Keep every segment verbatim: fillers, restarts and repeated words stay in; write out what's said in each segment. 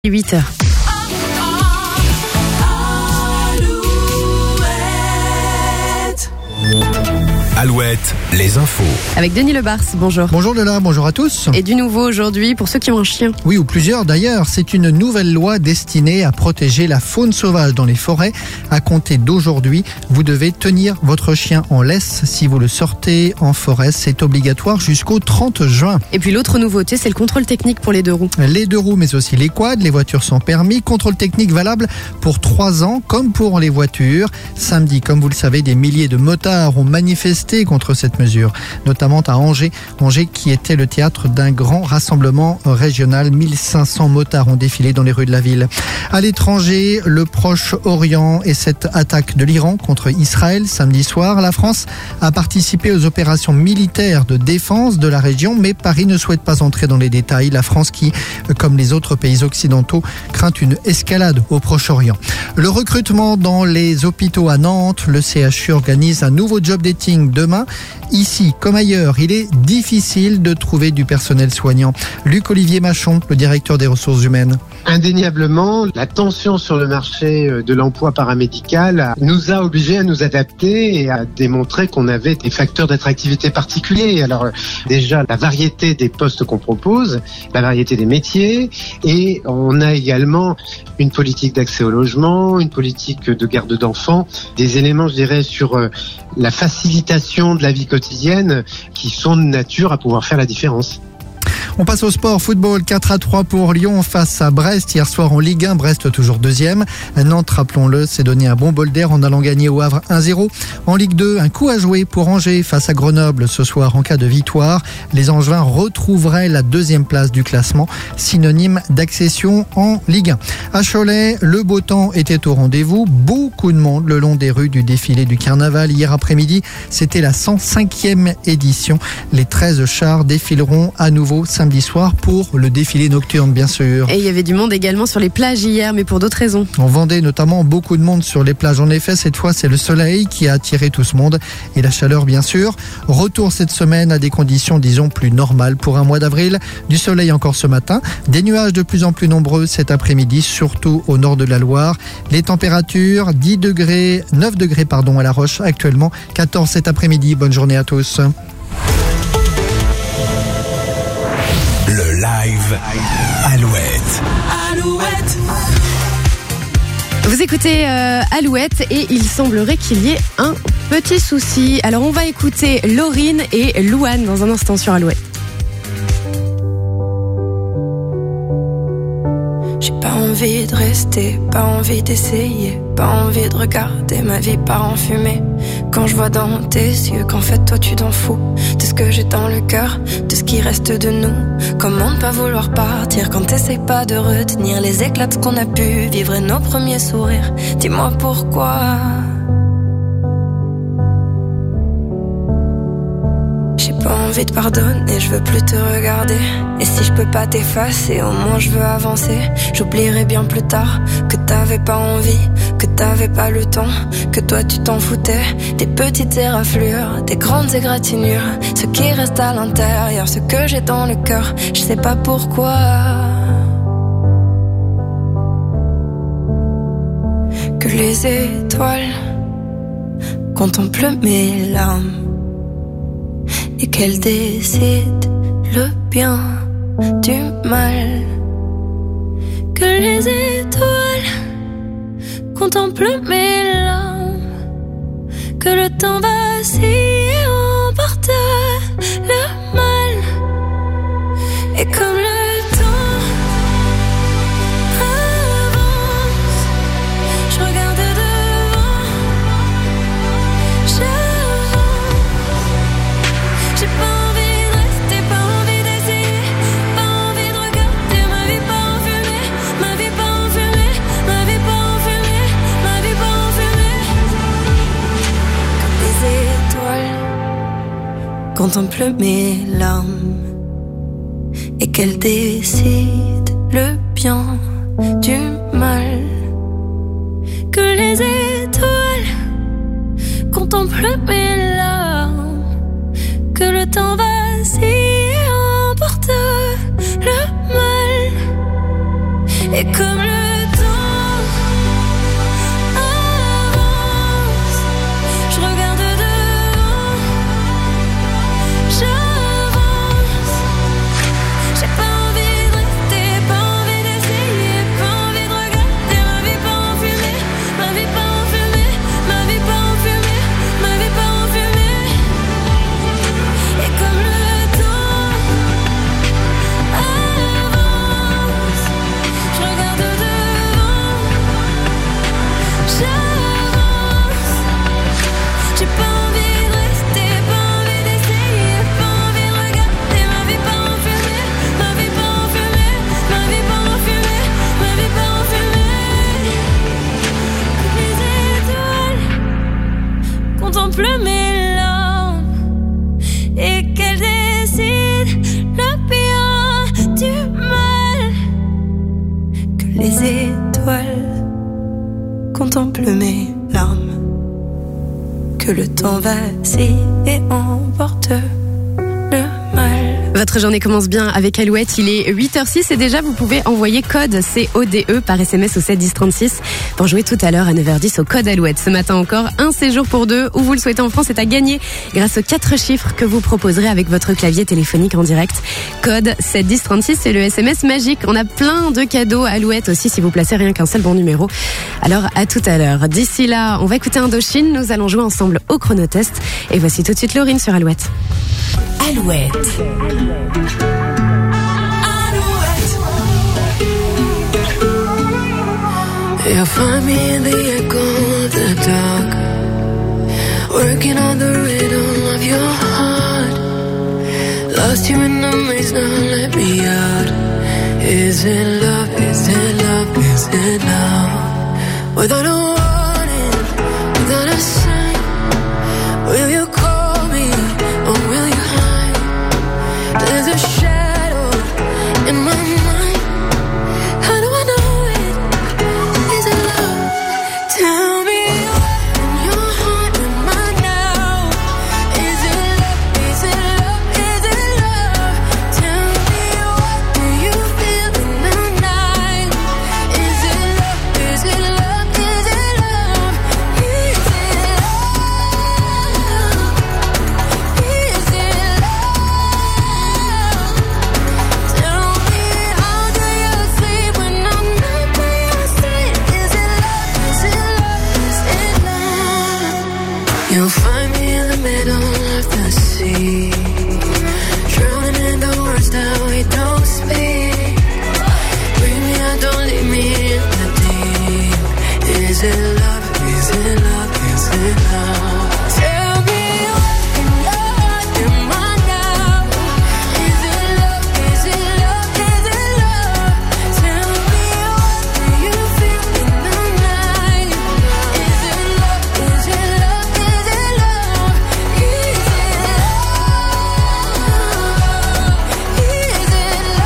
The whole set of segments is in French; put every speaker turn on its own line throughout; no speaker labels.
huit heures.
Alouette, les infos.
Avec Denis Lebars, bonjour.
Bonjour Lola, bonjour à tous.
Et du nouveau aujourd'hui pour ceux qui ont un chien.
Oui, ou plusieurs d'ailleurs. C'est une nouvelle loi destinée à protéger la faune sauvage dans les forêts. À compter d'aujourd'hui, vous devez tenir votre chien en laisse si vous le sortez en forêt. C'est obligatoire jusqu'au trente juin.
Et puis l'autre nouveauté, c'est le contrôle technique pour les deux roues.
Les deux roues, mais aussi les quads, les voitures sans permis. Contrôle technique valable pour trois ans, comme pour les voitures. Samedi, comme vous le savez, des milliers de motards ont manifesté contre cette mesure, notamment à Angers, Angers qui était le théâtre d'un grand rassemblement régional. mille cinq cents motards ont défilé dans les rues de la ville. À l'étranger, le Proche-Orient et cette attaque de l'Iran contre Israël samedi soir. La France a participé aux opérations militaires de défense de la région, mais Paris ne souhaite pas entrer dans les détails. La France qui, comme les autres pays occidentaux, craint une escalade au Proche-Orient. Le recrutement dans les hôpitaux à Nantes, le C H U organise un nouveau job dating demain. Ici, comme ailleurs, il est difficile de trouver du personnel soignant. Luc-Olivier Machon, le directeur des ressources humaines.
Indéniablement, la tension sur le marché de l'emploi paramédical nous a obligés à nous adapter et à démontrer qu'on avait des facteurs d'attractivité particuliers. Alors déjà, la variété des postes qu'on propose, la variété des métiers, et on a également une politique d'accès au logement, une politique de garde d'enfants, des éléments, je dirais, sur la facilitation de la vie quotidienne qui sont de nature à pouvoir faire la différence.
On passe au sport. Football, quatre à trois pour Lyon face à Brest. Hier soir en Ligue un, Brest toujours deuxième. Nantes, rappelons-le, s'est donné un bon bol d'air en allant gagner au Havre un zéro. En Ligue deux, un coup à jouer pour Angers face à Grenoble ce soir en cas de victoire. Les Angevins retrouveraient la deuxième place du classement, synonyme d'accession en Ligue un. À Cholet, le beau temps était au rendez-vous. Beaucoup de monde le long des rues du défilé du carnaval. Hier après-midi, c'était la cent cinquième édition. Les treize chars défileront à nouveau samedi soir pour le défilé nocturne, bien sûr.
Et il y avait du monde également sur les plages hier, mais pour d'autres raisons.
En Vendée, notamment, beaucoup de monde sur les plages. En effet, cette fois, c'est le soleil qui a attiré tout ce monde et la chaleur, bien sûr. Retour cette semaine à des conditions, disons, plus normales pour un mois d'avril. Du soleil encore ce matin. Des nuages de plus en plus nombreux cet après-midi, surtout au nord de la Loire. Les températures, dix degrés, neuf degrés, pardon, à La Roche actuellement, quatorze cet après-midi. Bonne journée à tous.
Le live Alouette.
Alouette. Vous écoutez euh, Alouette et il semblerait qu'il y ait un petit souci. Alors on va écouter Laurine et Louane dans un instant sur Alouette.
J'ai pas envie de rester, pas envie d'essayer, pas envie de regarder ma vie part en fumée. Quand je vois dans tes yeux qu'en fait toi tu t'en fous de ce que j'ai dans le cœur, de ce qui reste de nous. Comment ne pas vouloir partir quand t'essayes pas de retenir les éclats de ce qu'on a pu vivre et nos premiers sourires. Dis-moi pourquoi. J'ai pas envie de pardonner, je veux plus te regarder. Et si je peux pas t'effacer, au moins je veux avancer. J'oublierai bien plus tard que t'avais pas envie, que t'avais pas le temps, que toi tu t'en foutais. Des petites éraflures, des grandes égratignures, ce qui reste à l'intérieur, ce que j'ai dans le cœur, je sais pas pourquoi. Que les étoiles contemplent mes larmes et qu'elle décide le bien du mal. Que les étoiles contemplent mes larmes, que le temps vacille et emporte le mal. Et comme le temps avance, je regarde devant, j'avance. J'ai pas envie de rester, pas envie d'essayer, pas envie de regarder ma vie pas en fumée, ma vie pas en fumée, ma vie pas en fumée, ma vie pas en fumée. Comme les étoiles contemplent mes larmes et qu'elles décident le bien du mal. Que les étoiles contemplent mes larmes, que le temps vacille et emporte le mal. Et comme le temps avance, je regarde devant, j'avance. J'ai pas envie de rester, pas envie d'essayer, pas envie de regarder ma vie pas en fumée, ma vie pas en fumée, ma vie pas en fumée, ma vie pas en fumée. Et comme le temps avance, je regarde devant, j'avance. J'ai pas envie de rester, pas envie d'essayer, pas envie de regarder ma vie pas en fumée, ma vie pas en fumée, ma vie pas en fumée, ma vie pas en fumée. Les étoiles contemplent mes larmes et qu'elles décident le pire du mal. Que les étoiles contemplent mes larmes, que le temps vacille et emporte le mal.
Votre journée commence bien avec Alouette, il est huit heures six et déjà vous pouvez envoyer code C O D E par S M S au sept dix trente-six pour jouer tout à l'heure à neuf heures dix au code Alouette. Ce matin encore, un séjour pour deux où vous le souhaitez en France est à gagner grâce aux quatre chiffres que vous proposerez avec votre clavier téléphonique en direct. Code sept dix trente-six, c'est le S M S magique. On a plein de cadeaux Alouette aussi si vous placez rien qu'un seul bon numéro. Alors à tout à l'heure. D'ici là, on va écouter Indochine, nous allons jouer ensemble au chronotest et voici tout de suite Laurine sur Alouette.
Alouette.
You'll find me in the echo of the dark, working on the rhythm of your heart. Lost you in the maze, now let me out. Is it love, is it love, is it love? Without a warning, without a sign, will you call me or will you hide? There's a shadow in my mind. How do I know it? Is it love? Tell me what in your heart am I now? Is it love? Is it love? Is it love? Tell me what do you feel in the night? Is it love? Is it love? Is it love? Is it love? Is it love? Tell me how do you sleep when I'm not by your side? Is it love? Is it love? Is it love? You'll find me in the middle of the sea, drowning in the words that we don't speak. Bring me out, don't leave me in the deep. Is it love? Is it love? Is it love? Tell me what in your heart am I now? Is it love? Is it love? Is it love? Tell me what do you feel in the night? Is it love? Is it love? Is it love? Is it love? Is it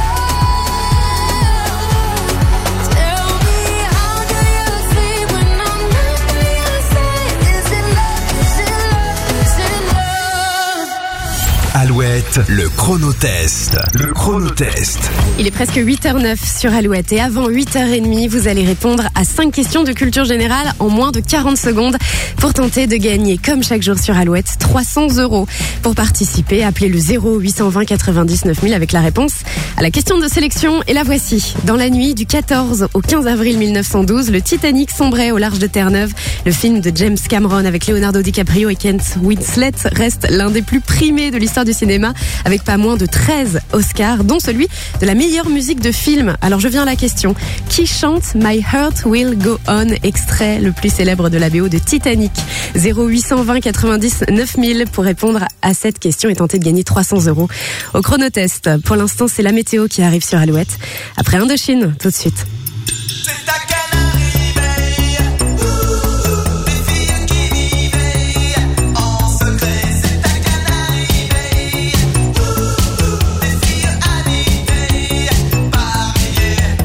love? Tell me how do you sleep when I'm not by your side? Is it love? Is it love? Is it love?
Alouette, le chronotest. Le chronotest.
Il est presque huit heures neuf sur Alouette et avant huit heures trente, vous allez répondre à cinq questions de culture générale en moins de quarante secondes pour tenter de gagner, comme chaque jour sur Alouette, trois cents euros. Pour participer, appelez le zéro huit cent vingt quatre-vingt-dix-neuf mille avec la réponse à la question de sélection et la voici. Dans la nuit du quatorze au quinze avril mille neuf cent douze, le Titanic sombrait au large de Terre-Neuve. Le film de James Cameron avec Leonardo DiCaprio et Kate Winslet reste l'un des plus primés de l'histoire du cinéma avec pas moins de treize Oscars, dont celui de la meilleure musique de film. Alors je viens à la question. Qui chante My Heart Will Go On, extrait le plus célèbre de la B O de Titanic? zéro huit cent vingt quatre-vingt-dix-neuf mille pour répondre à cette question et tenter de gagner trois cents euros au chronotest. Pour l'instant, c'est la météo qui arrive sur Alouette. Après Indochine, tout de suite.
C'est ta Canarie veille, des filles qui vivaient en secret. C'est ta Canarie veille, des filles habitées par milliers.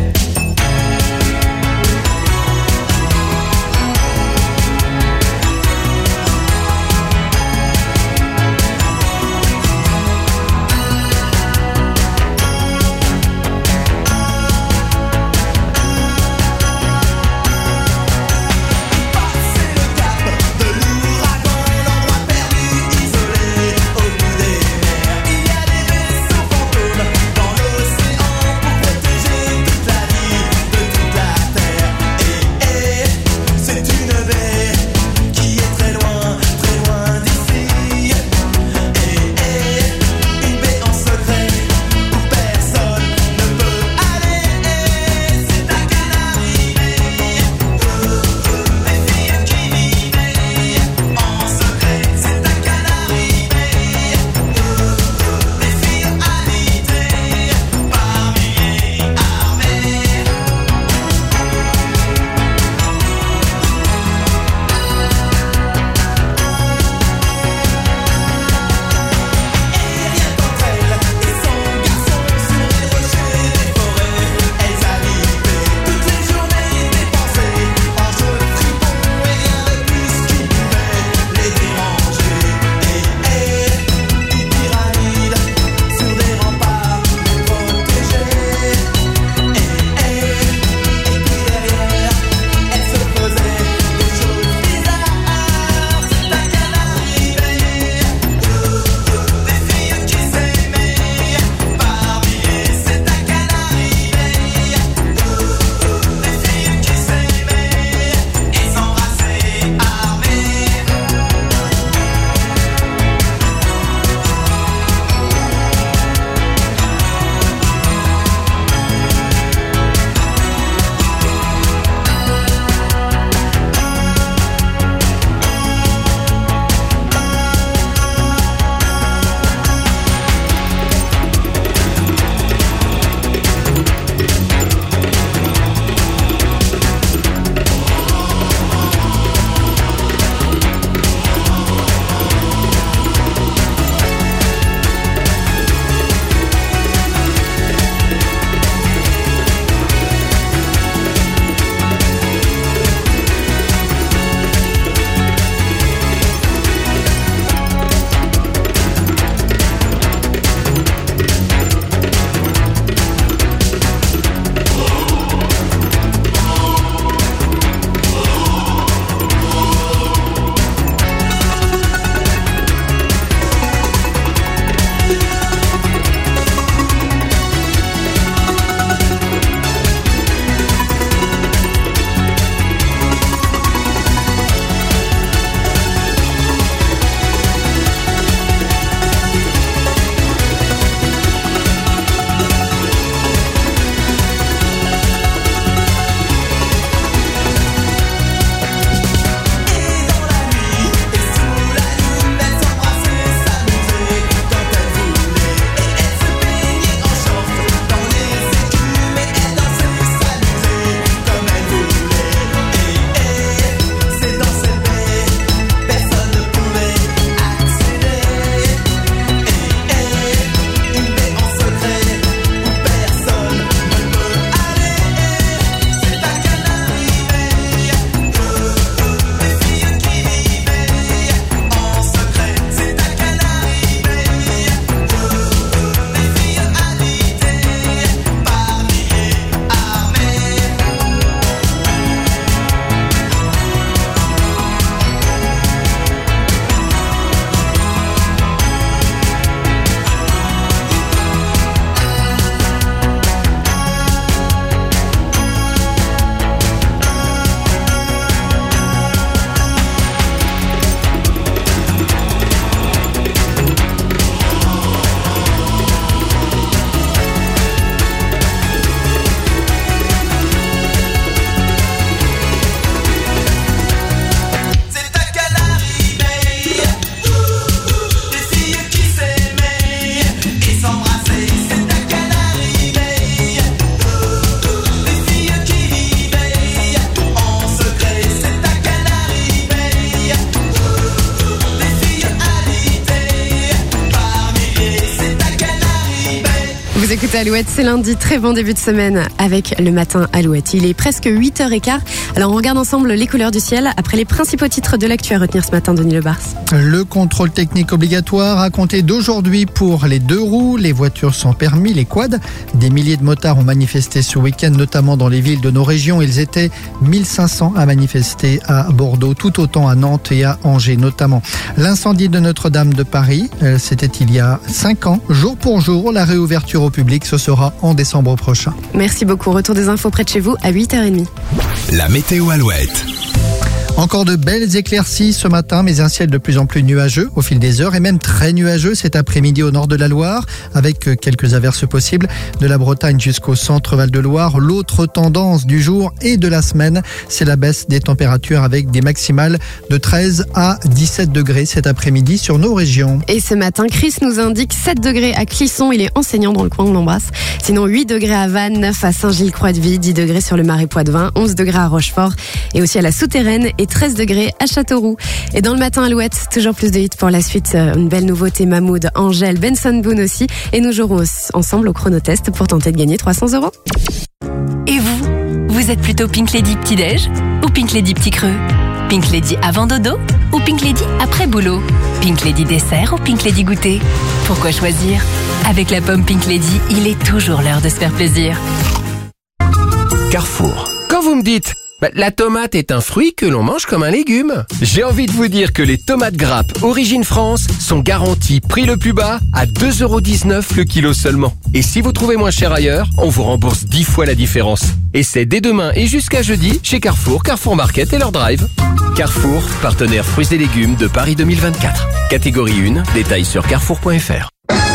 écoutez Alouette, c'est lundi, très bon début de semaine avec le matin Alouette. Il est presque huit heures quinze. Alors on regarde ensemble les couleurs du ciel après les principaux titres de l'actu à retenir ce matin, Denis Lebars.
Le contrôle technique obligatoire à compter d'aujourd'hui pour les deux roues, les voitures sans permis, les quads. Des milliers de motards ont manifesté ce week-end, notamment dans les villes de nos régions. Ils étaient mille cinq cents à manifester à Bordeaux, tout autant à Nantes et à Angers notamment. L'incendie de Notre-Dame de Paris, c'était il y a cinq ans, jour pour jour. La réouverture au public, ce sera en décembre prochain.
Merci beaucoup. Retour des infos près de chez vous à huit heures trente.
La météo Alouette.
Encore de belles éclaircies ce matin, mais un ciel de plus en plus nuageux au fil des heures et même très nuageux cet après-midi au nord de la Loire, avec quelques averses possibles de la Bretagne jusqu'au centre Val-de-Loire. L'autre tendance du jour et de la semaine, c'est la baisse des températures avec des maximales de treize à dix-sept degrés cet après-midi sur nos régions.
Et ce matin, Chris nous indique sept degrés à Clisson, il est enseignant dans le coin, on l'embrasse. Sinon huit degrés à Vannes, neuf à Saint-Gilles-Croix-de-Vie, dix degrés sur le Marais Poitevin, onze degrés à Rochefort et aussi à la Souterraine et treize degrés à Châteauroux. Et dans le matin Alouette, toujours plus de hits pour la suite. Une belle nouveauté, Mahmoud, Angèle, Benson Boone aussi. Et nous jouerons ensemble au chronotest pour tenter de gagner trois cents euros.
Et vous, vous êtes plutôt Pink Lady petit-déj ou Pink Lady petit creux? Pink Lady avant dodo ou Pink Lady après boulot? Pink Lady dessert ou Pink Lady goûter? Pourquoi choisir? Avec la pomme Pink Lady, il est toujours l'heure de se faire plaisir.
Carrefour.
Quand vous me dites bah, la tomate est un fruit que l'on mange comme un légume, j'ai envie de vous dire que les tomates grappes Origine France sont garanties prix le plus bas à deux euros dix-neuf le kilo seulement. Et si vous trouvez moins cher ailleurs, on vous rembourse dix fois la différence. Et c'est dès demain et jusqu'à jeudi chez Carrefour, Carrefour Market et leur drive. Carrefour, partenaire fruits et légumes de Paris deux mille vingt-quatre. Catégorie un, détails sur carrefour point f r.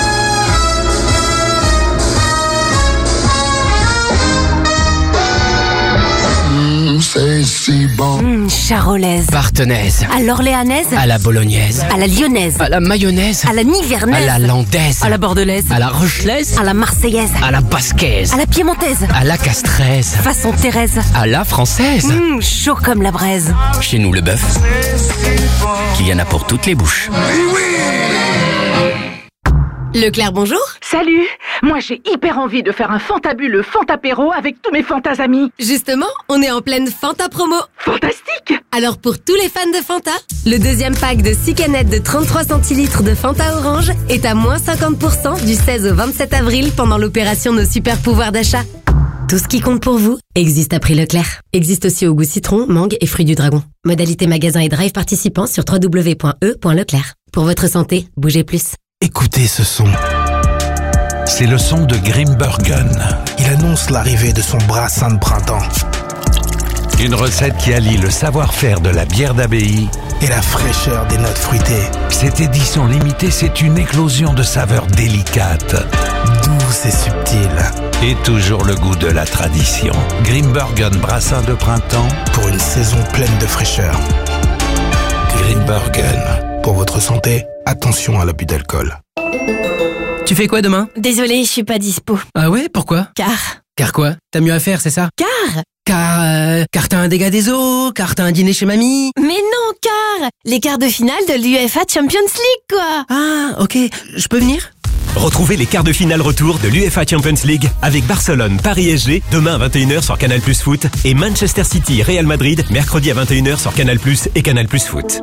C'est si bon.
Mmh, charolaise.
Partenaise.
À l'orléanaise.
À la bolognaise.
À la lyonnaise.
À la mayonnaise.
À la nivernaise.
À la landaise.
À la bordelaise.
À la rochelaise.
À la marseillaise.
À la basquaise.
À la piémontaise.
À la castraise.
Façon Thérèse.
À la française.
Mmh, chaud comme la braise.
Chez nous, le bœuf, qu'il y en a pour toutes les bouches.
Leclerc, bonjour.
Salut, moi j'ai hyper envie de faire un fantabuleux Fantapéro avec tous mes Fantas amis.
Justement, on est en pleine Fanta promo.
Fantastique.
Alors pour tous les fans de Fanta, le deuxième pack de six canettes de trente-trois centilitres de Fanta Orange est à moins cinquante pour cent du seize au vingt-sept avril pendant l'opération Nos Super Pouvoirs d'achat. Tout ce qui compte pour vous existe à prix Leclerc. Existe aussi au goût citron, mangue et fruits du dragon. Modalité magasin et drive participants sur w w w point e point leclerc. Pour votre santé, bougez plus.
Écoutez ce son. C'est le son de Grimbergen.
Il annonce l'arrivée de son brassin de printemps
Une recette qui allie le savoir-faire de la bière d'abbaye
et la fraîcheur des notes fruitées.
Cette édition limitée, c'est une éclosion de saveurs délicates.
Douce et subtile.
Et toujours le goût de la tradition. Grimbergen brassin de printemps.
Pour une saison pleine de fraîcheur.
Grimbergen.
Pour votre santé, attention à l'abus d'alcool.
Tu fais quoi demain?
Désolée, je suis pas dispo.
Ah ouais, pourquoi?
Car...
Car quoi? T'as mieux à faire, c'est ça?
Car...
Car, euh, car t'as un dégât des eaux, car t'as un dîner chez mamie.
Mais non, car... Les quarts de finale de l'U E F A Champions League, quoi.
Ah, ok, je peux venir?
Retrouvez les quarts de finale retour de l'U E F A Champions League avec Barcelone, Paris S G, demain à vingt et une heures sur Canal Plus Foot et Manchester City, Real Madrid, mercredi à vingt et une heures sur Canal Plus et Canal Plus Foot.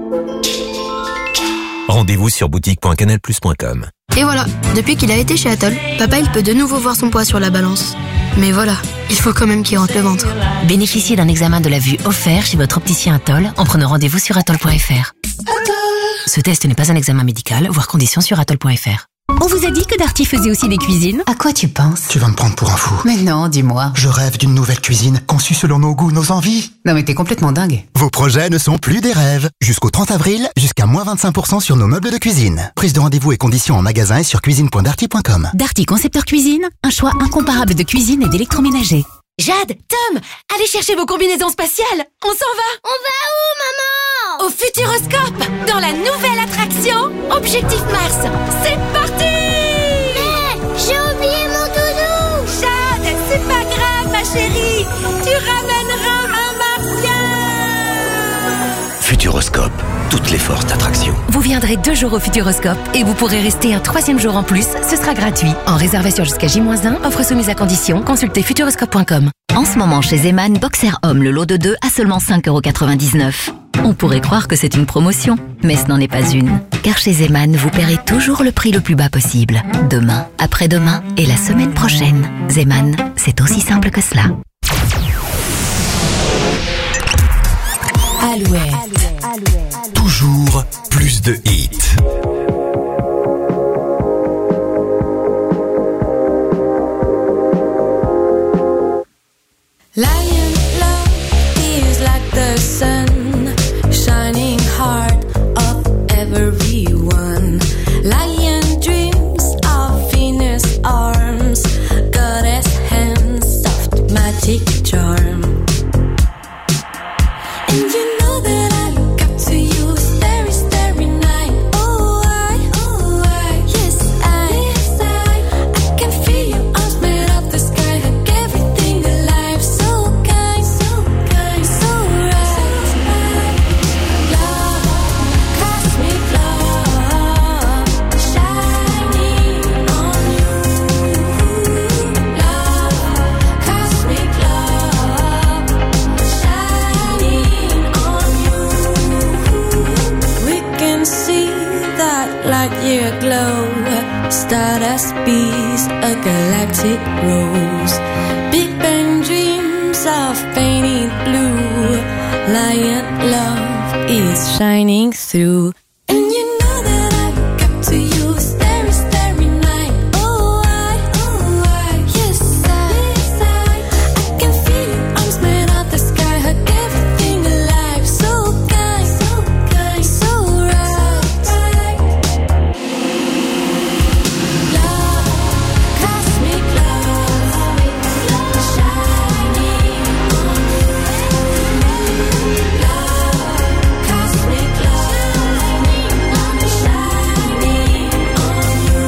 Rendez-vous sur boutique point canal plus point com.
Et voilà, depuis qu'il a été chez Atoll, papa il peut de nouveau voir son poids sur la balance. Mais voilà, il faut quand même qu'il rentre le ventre.
Bénéficiez d'un examen de la vue offert chez votre opticien Atoll en prenant rendez-vous sur atoll point f r. Ce test n'est pas un examen médical, voire conditions sur atoll point f r.
On vous a dit que Darty faisait aussi des cuisines?
À quoi tu penses?
Tu vas me prendre pour un fou.
Mais non, dis-moi.
Je rêve d'une nouvelle cuisine conçue selon nos goûts, nos envies.
Non mais t'es complètement dingue.
Vos projets ne sont plus des rêves. Jusqu'au trente avril, jusqu'à moins vingt-cinq pour cent sur nos meubles de cuisine. Prise de rendez-vous et conditions en magasin et sur cuisine point darty point com.
Darty Concepteur Cuisine, un choix incomparable de cuisine et d'électroménager.
Jade, Tom, allez chercher vos combinaisons spatiales. On s'en va.
On va où, maman?
Au Futuroscope, dans la nouvelle attraction Objectif Mars. C'est parti!
J'ai oublié mon doudou.
Jade, c'est pas grave, ma chérie. Tu ramèneras un martien.
Futuroscope, toutes les forces d'attraction.
Vos
viendrez deux jours au Futuroscope et vous pourrez rester un troisième jour en plus, ce sera gratuit. En réservation jusqu'à J moins un, offre soumise à condition, consultez futuroscope point com.
En ce moment chez Zeman, Boxer Homme, le lot de deux à seulement cinq euros quatre-vingt-dix-neuf. On pourrait croire que c'est une promotion, mais ce n'en est pas une. Car chez Zeman, vous paierez toujours le prix le plus bas possible. Demain, après-demain et la semaine prochaine. Zeman, c'est aussi simple que cela.
Alouette. Toujours plus de hits.
Lion love is like the sun, shining heart of everyone. Lion dreams of Venus arms, goddess hands, soft magic charm. And you know that I look up to you, starry, starry night. Oh, I, oh, I, yes, I, yes, I, I can feel your arms made of the sky, hug everything alive. So kind, so kind, so right. Love, cosmic love, shining on you. Love, cosmic love, shining on you. We can see that light year glow, stardust bees, a galactic rose. Big Bang dreams of painted blue. Lion love is shining through. And you know that I look up to you, starry, starry night. Oh, I, oh, I, yes, I, yes, I, I can feel your arms made of the sky, hug everything alive. So kind, so kind, so right. Love, cosmic love, shining on you. Love, cosmic love, shining on you.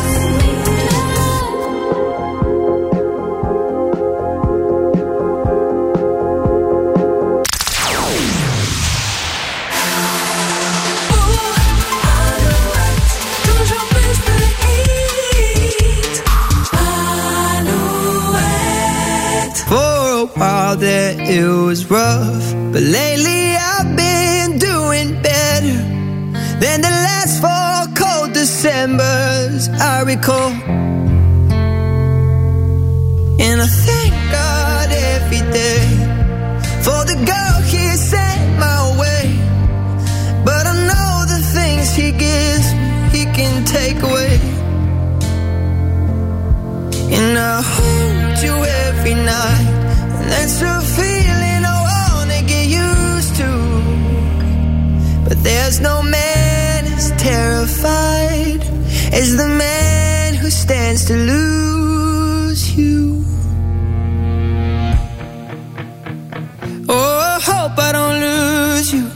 Toujours plus de hits. Alouette.
For a while there it was rough, but lately I've been doing better than the last four cold Decembers I recall. And I thank God every day for the girl He sent my way. But I know the things He gives me, He can take away. And I hold you every night, and that's a feeling I wanna get used to. But there's no man as terrified as the man who stands to lose you. Oh, I hope I don't lose you.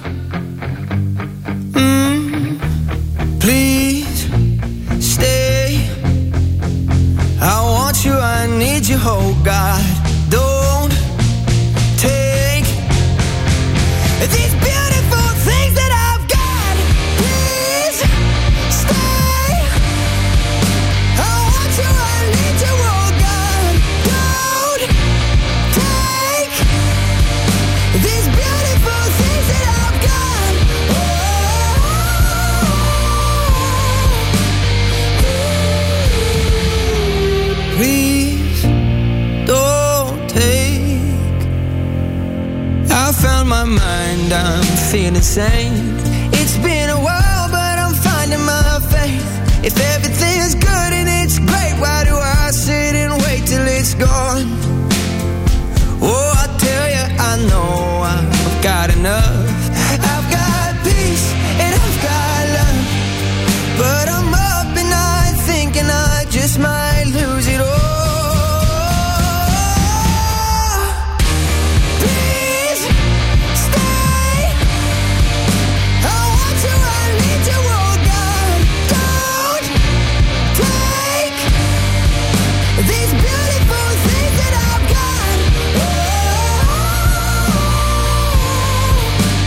Mm, please stay. I want you, I need you, oh God. Don't take these beautiful things that I've got. Please stay. I want you, I need you, oh God. Don't take these beautiful things that I've got. Please don't take. I found my mind, I'm feeling sane. It's been a while, but I'm finding my faith. If everything's good and it's great, why do I sit and wait till it's gone? Oh, I tell you, I know I've got enough. I've got peace and I've got love, but I'm up at night thinking I just might lose it all. Please stay. I want you, I need you, oh God. Don't take these beautiful things that I've got. Oh,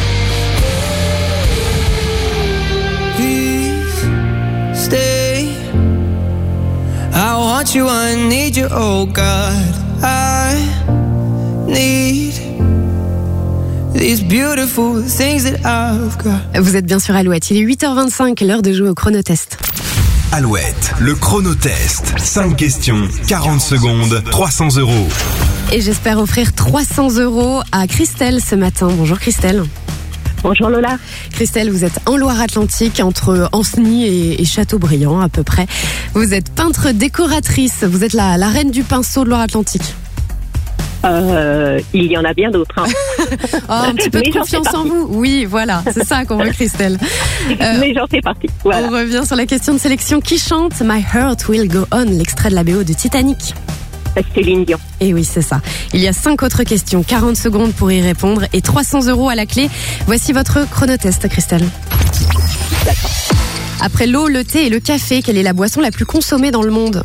want you, I need you, oh God. I need these beautiful things that I've got.
Vous êtes bien sur Alouette, il est huit heures vingt-cinq, l'heure de jouer au chronotest.
Alouette, le chronotest. cinq questions, quarante secondes, trois cents euros.
Et j'espère offrir trois cents euros à Christelle ce matin. Bonjour Christelle.
Bonjour Lola.
Christelle, vous êtes en Loire-Atlantique, entre Ancenis et, et Châteaubriand à peu près. Vous êtes peintre décoratrice, vous êtes la, la reine du pinceau de Loire-Atlantique.
Euh, il y en a bien d'autres. Hein.
Oh, un petit peu
Mais
de confiance en vous. Oui, voilà, c'est ça qu'on veut Christelle. Euh,
Mais j'en fais partie. Voilà.
On revient sur la question de sélection. Qui chante My Heart Will Go On, l'extrait de la B O de Titanic?
Céline Dion.
Et oui, c'est ça. Il y a cinq autres questions, quarante secondes pour y répondre et trois cents euros à la clé. Voici votre chronotest, Christelle.
D'accord.
Après l'eau, le thé et le café, quelle est la boisson la plus consommée dans le monde?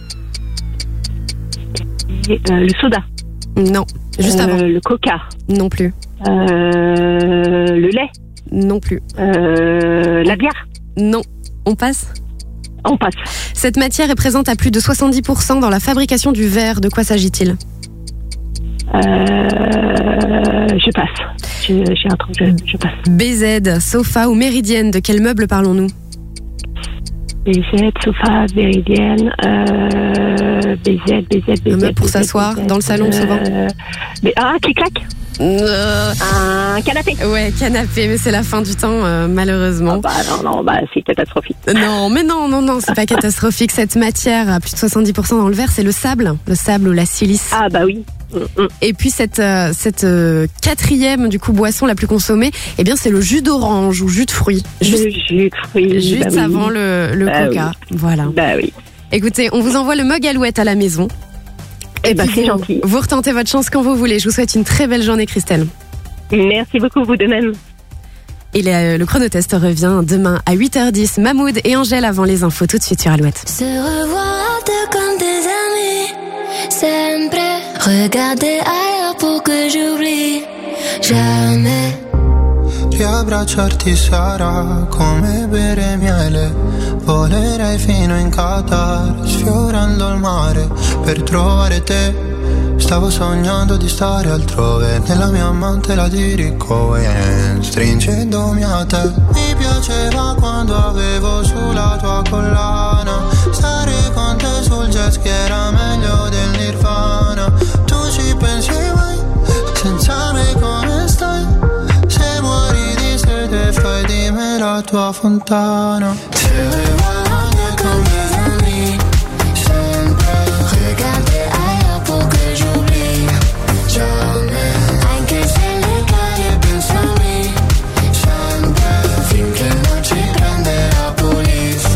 Et, euh, le soda.
Non, juste
Euh,
avant.
Le coca.
Non plus.
Euh, le lait.
Non plus.
Euh, la bière.
Non. On passe?
On passe.
Cette matière est présente à plus de soixante-dix pour cent dans la fabrication du verre. De quoi s'agit-il?
Euh, je passe. Je, j'ai un truc, je, je passe.
B Z, sofa ou méridienne, de quel meuble parlons-nous?
B Z, sofa, méridienne, euh, B Z, B Z, B Z.
Un meuble pour
B Z,
s'asseoir
B Z,
dans le salon, souvent.
euh, mais, ah, clic-clac.
Euh,
Un canapé.
Ouais, canapé, mais c'est la fin du temps, euh, malheureusement.
Ah bah non, non, bah c'est catastrophique.
Non, mais non, non, non, c'est pas catastrophique. Cette matière à plus de soixante-dix pour cent dans le verre, c'est le sable, le sable ou la silice.
Ah bah oui.
Et puis cette euh, cette euh, quatrième du coup boisson la plus consommée, eh bien c'est le jus d'orange ou jus de fruits.
Juste, le jus de fruits.
Juste
bah oui.
avant le, le
Bah
coca.
oui.
Voilà.
Bah oui.
Écoutez, on vous envoie le mug Alouette à la maison.
Eh ben,
puis
c'est
vous,
gentil.
Vous retentez votre chance quand vous voulez. Je vous souhaite une très belle journée, Christelle.
Merci beaucoup, vous de même.
Et le, le chronotest revient demain à huit heures dix. Mahmoud et Angèle avant les infos, tout de suite sur Alouette.
Se revoir comme des amis, sempre. Regarder ailleurs pour que j'oublie jamais.
Riabbracciarti sarà come bere miele. Volerei fino in Qatar, sfiorando il mare per trovare te. Stavo sognando di stare altrove, nella mia mantela di Ricohen, stringendomi a te. Mi piaceva quando avevo sulla tua collana, stare con te sul jet ski era meglio del Nirvana. Tu ci pensi mai, senza me come stai? Se muori di sete fai di me la tua fontana. Se regarder comme des amis, sempre.
Regarder ailleurs pour que j'oublie jamais. Anche se le cade penso a me, sempre. Finché non ci prende la police,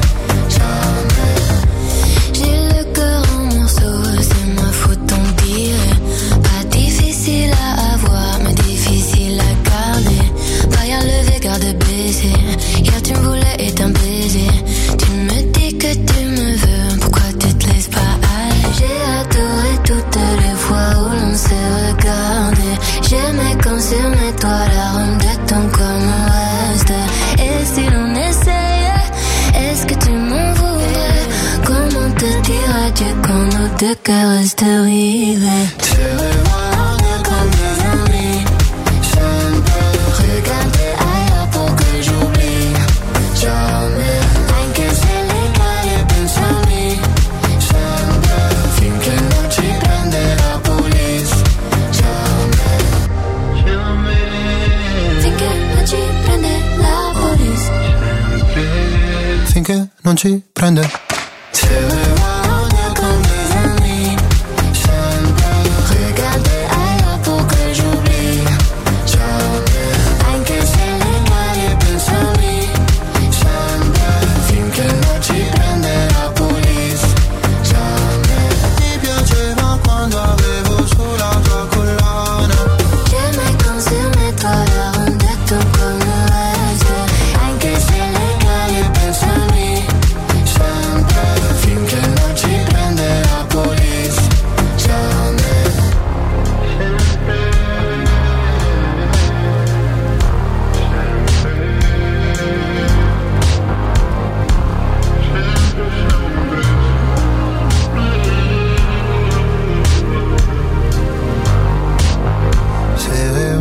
jamais. J'ai le cœur en morceaux, c'est ma faute on dirait. Pas difficile à avoir, mais difficile à garder. Derrière le regard de baiser, hier tu me voulais et un baiser. Tu me dis que tu me veux, pourquoi tu te laisses pas aller? J'ai adoré toutes les fois où l'on s'est regardé. J'aimais quand sur mes toits la ronde de ton corps me reste. Et si l'on essayait, est-ce que tu m'en voudrais? Comment te dire adieu quand nos deux cœurs restent rivés?
Se regarder comme des amis, sempre.
Regarder ailleurs pour que j'oublie jamais. Anche se le cade penso a me,
sempre. Finché non ci prende la police, jamais. Jamais.
finché non ci prende la police.
Finché non ci prende. Se regarder comme des amis, sempre.
Regarder ailleurs pour que j'oublie jamais. Anche se le cade penso a me,
sempre. Finché non ci prende la police, jamais. Mi piaceva quando avevo sulla tua collana.
j'aimais quand sur mes toits la ronde de ton corps me reste. Anche se le cade penso a me,
Sempre. Finché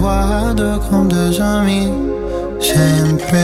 voix de comme deux amis, siempre.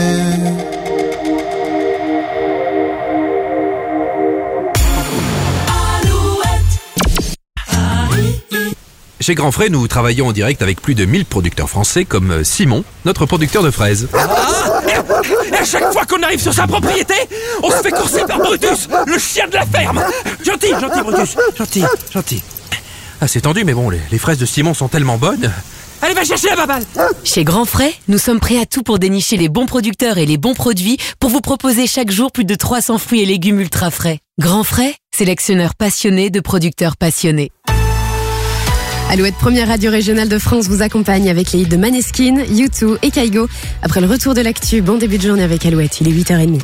Chez Grand Frais, nous travaillons en direct avec plus de mille producteurs français comme Simon, notre producteur de fraises.
Ah, et à chaque fois qu'on arrive sur sa propriété, on se fait courser par Brutus, le chien de la ferme. Gentil, gentil Brutus, gentil, gentil.
Ah, c'est tendu, mais bon, les, les fraises de Simon sont tellement bonnes.
Allez, va chercher la baballe.
Chez Grand Frais, nous sommes prêts à tout pour dénicher les bons producteurs et les bons produits pour vous proposer chaque jour plus de trois cents fruits et légumes ultra frais. Grand Frais, sélectionneur passionné de producteurs passionnés.
Alouette, première radio régionale de France, vous accompagne avec les hits de Maneskin, U deux et Kaigo. Après le retour de l'actu, bon début de journée avec Alouette, il est huit heures trente.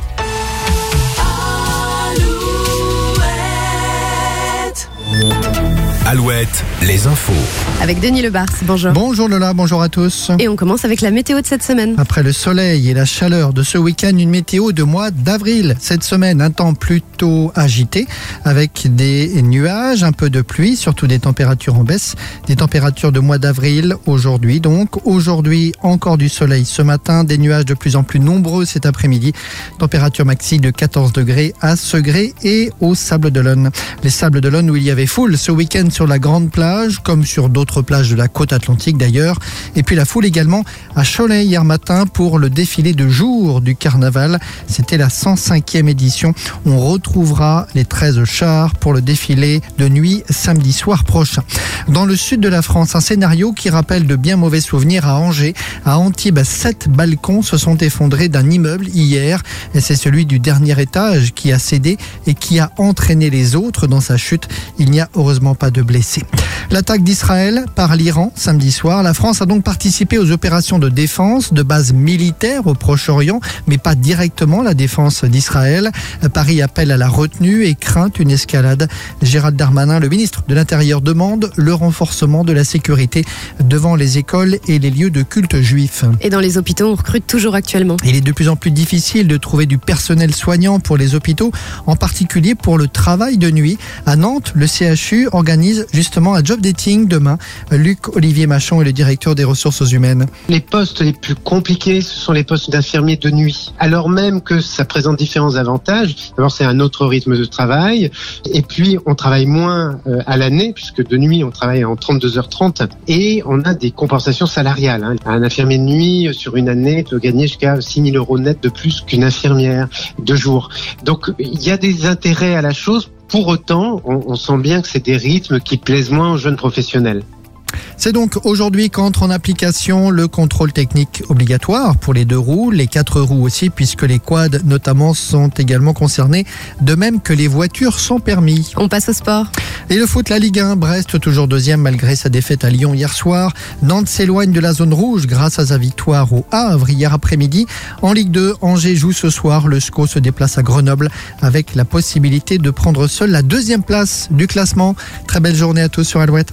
Alouette, les infos.
Avec Denis Lebars, bonjour.
Bonjour Lola, bonjour à tous.
Et on commence avec la météo de cette semaine.
Après le soleil et la chaleur de ce week-end, une météo de mois d'avril. Cette semaine, un temps plutôt agité avec des nuages, un peu de pluie, surtout des températures en baisse. Des températures de mois d'avril aujourd'hui. Donc aujourd'hui, encore du soleil ce matin, des nuages de plus en plus nombreux cet après-midi. Température maxi de quatorze degrés à Segré et au Sables d'Olonne. Les Sables d'Olonne où il y avait foule ce week-end sur la grande plage, comme sur d'autres plages de la côte atlantique d'ailleurs. Et puis la foule également à Cholet hier matin pour le défilé de jour du carnaval. C'était la cent cinquième édition. On retrouvera les treize chars pour le défilé de nuit samedi soir prochain. Dans le sud de la France, un scénario qui rappelle de bien mauvais souvenirs à Angers. À Antibes, sept balcons se sont effondrés d'un immeuble hier. Et c'est celui du dernier étage qui a cédé et qui a entraîné les autres dans sa chute. Il n'y a heureusement pas de blessés. L'attaque d'Israël par l'Iran samedi soir. La France a donc participé aux opérations de défense de bases militaires au Proche-Orient, mais pas directement la défense d'Israël. Paris appelle à la retenue et craint une escalade. Gérald Darmanin, le ministre de l'Intérieur, demande le renforcement de la sécurité devant les écoles et les lieux de culte juifs.
Et dans les hôpitaux, on recrute toujours actuellement.
Il est de plus en plus difficile de trouver du personnel soignant pour les hôpitaux, en particulier pour le travail de nuit. À Nantes, le C H U organise justement un job dating demain. Luc Olivier Machon est le directeur des ressources humaines.
Les postes les plus compliqués, ce sont les postes d'infirmiers de nuit. Alors même que ça présente différents avantages. D'abord, c'est un autre rythme de travail. Et puis, on travaille moins euh, à l'année, puisque de nuit, on travaille en trente-deux heures trente. Et on a des compensations salariales. Hein. Un infirmier de nuit, sur une année, peut gagner jusqu'à six mille euros net de plus qu'une infirmière de jour. Donc, il y a des intérêts à la chose. Pour autant, on, on sent bien que c'est des rythmes qui plaisent moins aux jeunes professionnels.
C'est donc aujourd'hui qu'entre en application le contrôle technique obligatoire pour les deux roues, les quatre roues aussi, puisque les quads notamment sont également concernés, de même que les voitures sans permis.
On passe au sport.
Et le foot, la Ligue un, Brest toujours deuxième malgré sa défaite à Lyon hier soir. Nantes s'éloigne de la zone rouge grâce à sa victoire au Havre hier après-midi. En Ligue deux, Angers joue ce soir. Le S C O se déplace à Grenoble avec la possibilité de prendre seul la deuxième place du classement. Très belle journée à tous sur Alouette.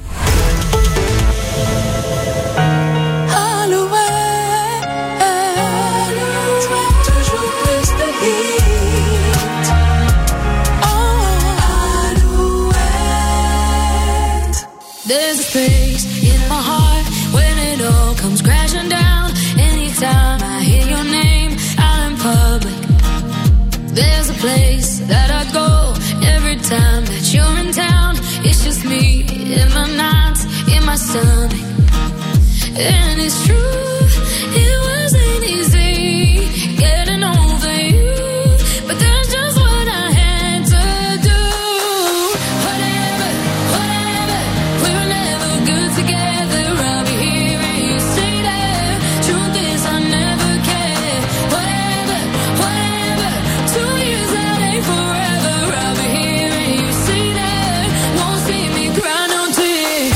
There's a space in my heart when it all comes crashing down. Anytime I hear your name out in public, there's a place that I go every time that you're in town. It's just me in my nights, in my stomach. And it's true, it wasn't easy getting over you, but that's just what I had to do. Whatever, whatever, we were never good together. I'll be here and you stay there. Truth is I never cared. Whatever, whatever, two years that ain't forever. I'll be here and you stay there. Won't see me cry no tears.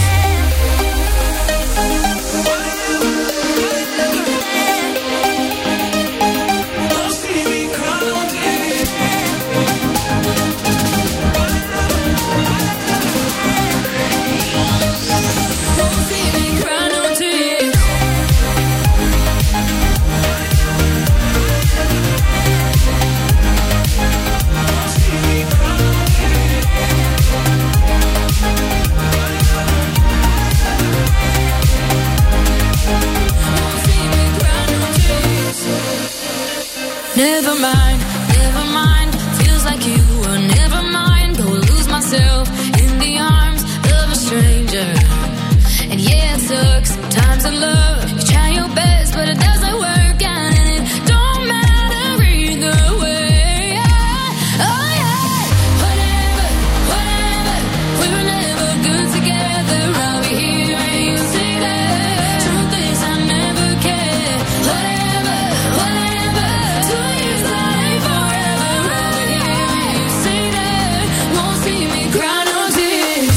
Never mind, never mind. Feels like you were never mind. Go lose myself in the arms of a stranger. And yeah, it sucks sometimes in love. You try your best, but it doesn't work out, and it don't matter either way. Oh yeah, whatever, whatever. We were never good together. I'll be here and you say that. Truth is, I never cared. Whatever, whatever. Two years that ain't forever. I'll be here and you say that. Won't see me cry no tears.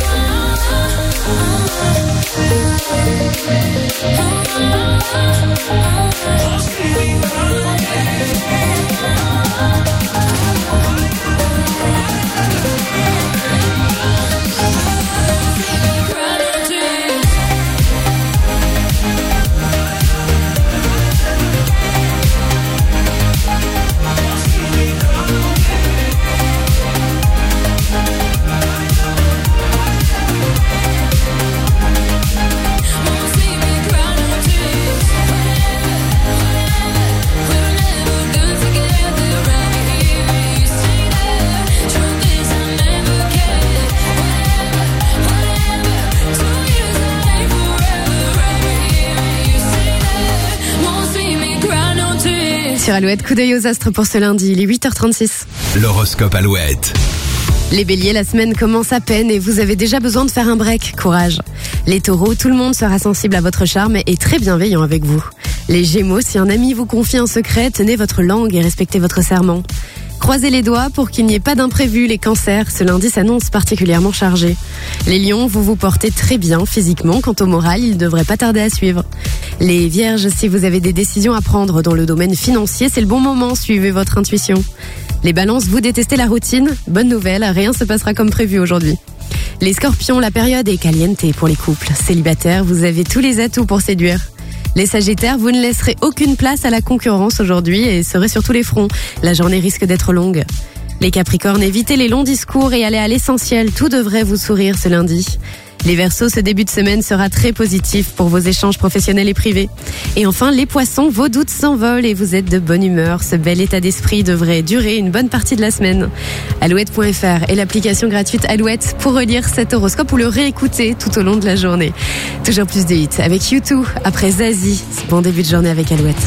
Sur Alouette, coup d'œil aux astres pour ce lundi, il est huit heures trente-six.
L'horoscope Alouette.
Les béliers, la semaine commence à peine et vous avez déjà besoin de faire un break. Courage. Les taureaux, tout le monde sera sensible à votre charme et très bienveillant avec vous. Les gémeaux, si un ami vous confie un secret, tenez votre langue et respectez votre serment. Croisez les doigts pour qu'il n'y ait pas d'imprévu. Les cancers, ce lundi s'annonce particulièrement chargé. Les lions, vous vous portez très bien physiquement. Quant au moral, il ne devrait pas tarder à suivre. Les vierges, si vous avez des décisions à prendre dans le domaine financier, c'est le bon moment, suivez votre intuition. Les balances, vous détestez la routine. Bonne nouvelle, rien se passera comme prévu aujourd'hui. Les scorpions, la période est caliente pour les couples. Célibataires, vous avez tous les atouts pour séduire. Les sagittaires, vous ne laisserez aucune place à la concurrence aujourd'hui et serez sur tous les fronts. La journée risque d'être longue. Les capricornes, évitez les longs discours et allez à l'essentiel. Tout devrait vous sourire ce lundi. Les Verseaux, ce début de semaine sera très positif pour vos échanges professionnels et privés. Et enfin, les poissons, vos doutes s'envolent et vous êtes de bonne humeur. Ce bel état d'esprit devrait durer une bonne partie de la semaine. Alouette point F R et l'application gratuite Alouette pour relire cet horoscope ou le réécouter tout au long de la journée. Toujours plus de hits avec U deux après Zazie. Bon début de journée avec Alouette.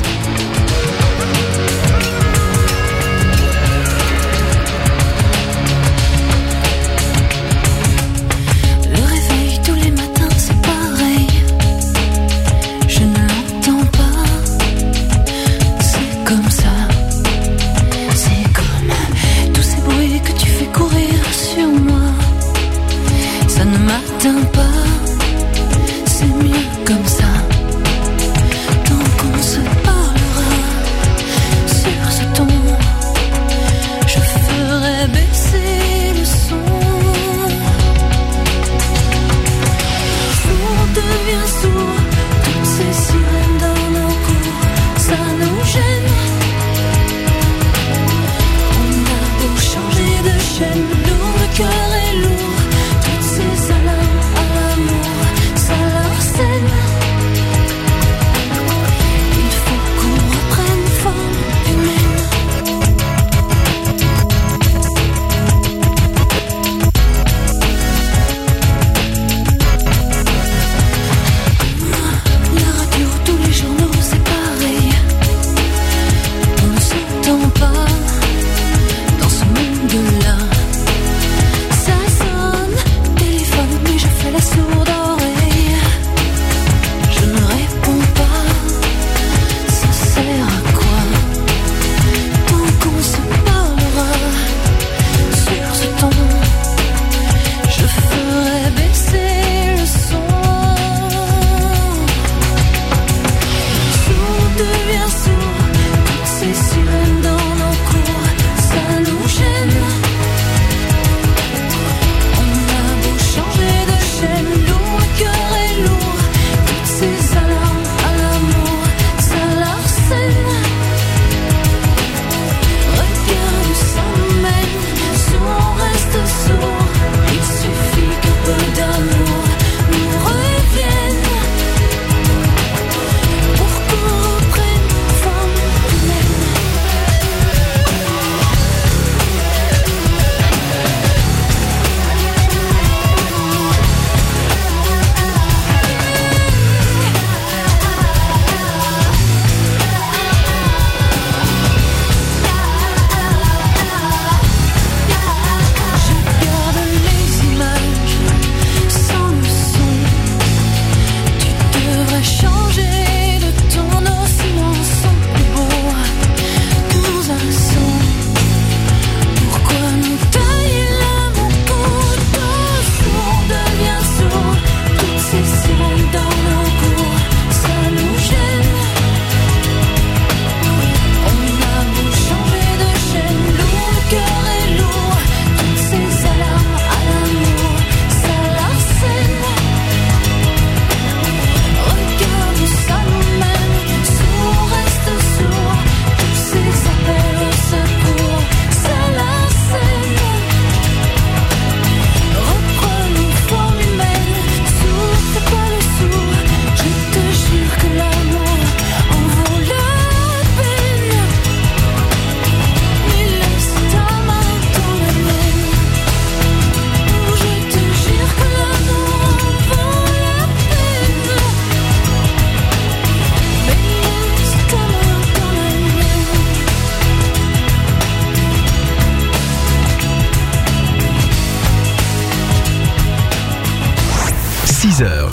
C'est mieux comme ça. Tant qu'on se parle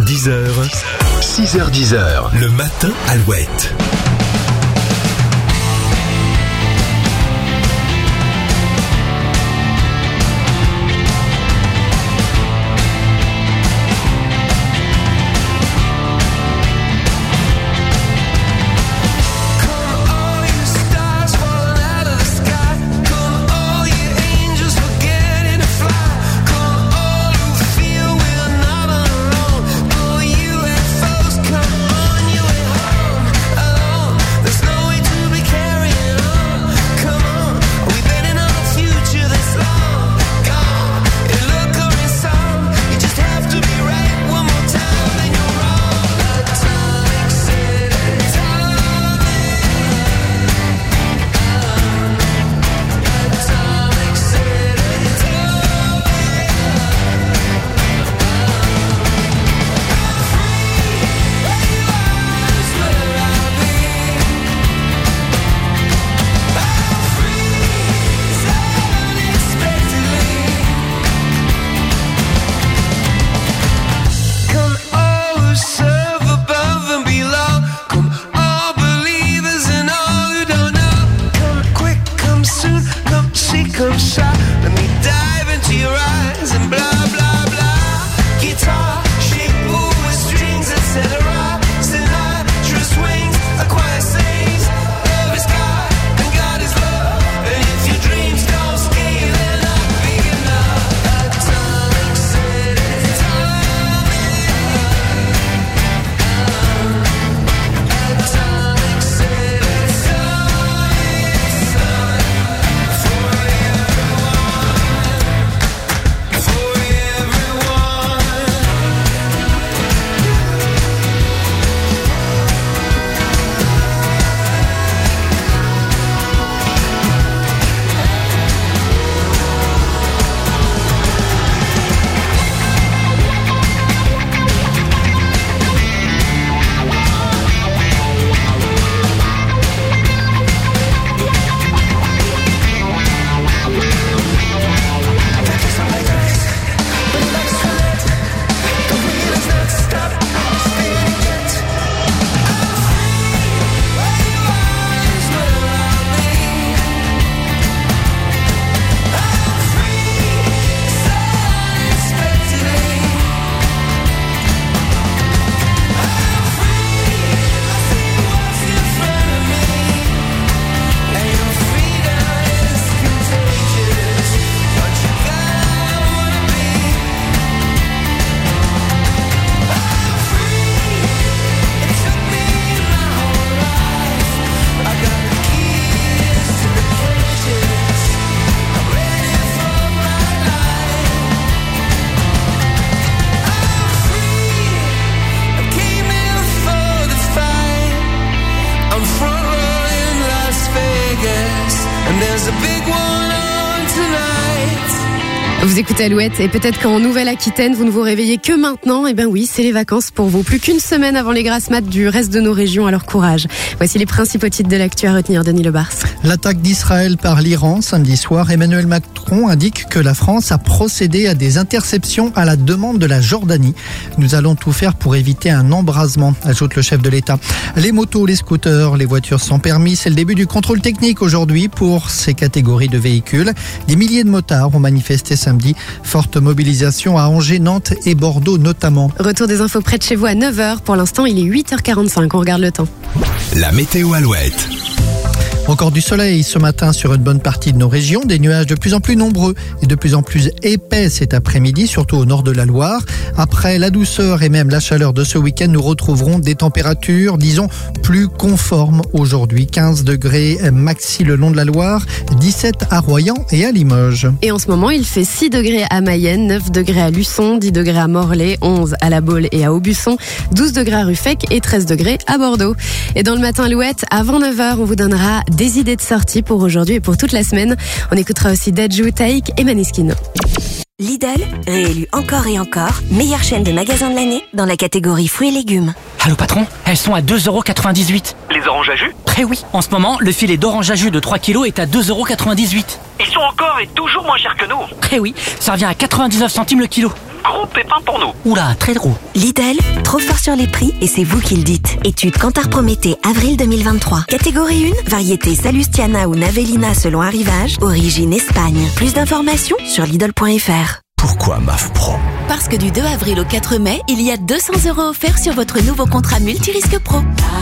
dix heures, six heures dix, le matin Alouette.
Vous écoutez Alouette et peut-être qu'en Nouvelle-Aquitaine, vous ne vous réveillez que maintenant. Eh bien oui, c'est les vacances pour vous. Plus qu'une semaine avant les grasses mat du reste de nos régions, alors courage. Voici les principaux titres de l'actu à retenir, Denis Lebars.
L'attaque d'Israël par l'Iran samedi soir, Emmanuel Macron indique que la France a procédé à des interceptions à la demande de la Jordanie. Nous allons tout faire pour éviter un embrasement, ajoute le chef de l'État. Les motos, les scooters, les voitures sans permis, c'est le début du contrôle technique aujourd'hui pour ces catégories de véhicules. Des milliers de motards ont manifesté samedi. Forte mobilisation à Angers, Nantes et Bordeaux notamment.
Retour des infos près de chez vous à neuf heures. Pour l'instant, il est huit heures quarante-cinq. On regarde le temps.
La météo Alouette.
Encore du soleil ce matin sur une bonne partie de nos régions, des nuages de plus en plus nombreux et de plus en plus épais cet après-midi, surtout au nord de la Loire. Après la douceur et même la chaleur de ce week-end, nous retrouverons des températures, disons, plus conformes aujourd'hui. quinze degrés maxi le long de la Loire, dix-sept à Royan et à Limoges.
Et en ce moment, il fait six degrés à Mayenne, neuf degrés à Luçon, dix degrés à Morlaix, onze à La Baule et à Aubusson, douze degrés à Ruffec et treize degrés à Bordeaux. Et dans le matin Alouette, avant neuf heures, on vous donnera des idées de sortie pour aujourd'hui et pour toute la semaine. On écoutera aussi Dadju, Taïk et Maneskin.
Lidl, réélu encore et encore, meilleure chaîne de magasins de l'année dans la catégorie fruits et légumes.
Allô patron, elles sont à deux euros quatre-vingt-dix-huit.
Les oranges à jus?
Eh oui, en ce moment, le filet d'orange à jus de trois kilos est à deux euros quatre-vingt-dix-huit.
Ils sont encore et toujours moins chers que nous.
Eh oui, ça revient à quatre-vingt-dix-neuf centimes le kilo.
gros pépin pour nous.
Oula, très drôle.
Lidl, trop fort sur les prix et c'est vous qui le dites. Étude Kantar Prométhée, avril deux mille vingt-trois. Catégorie un, variété Salustiana ou Navellina selon arrivage, origine Espagne. Plus d'informations sur Lidl point F R.
Pourquoi M A F Pro?
Parce que du deux avril au quatre mai, il y a deux cents euros offerts sur votre nouveau contrat multirisque pro.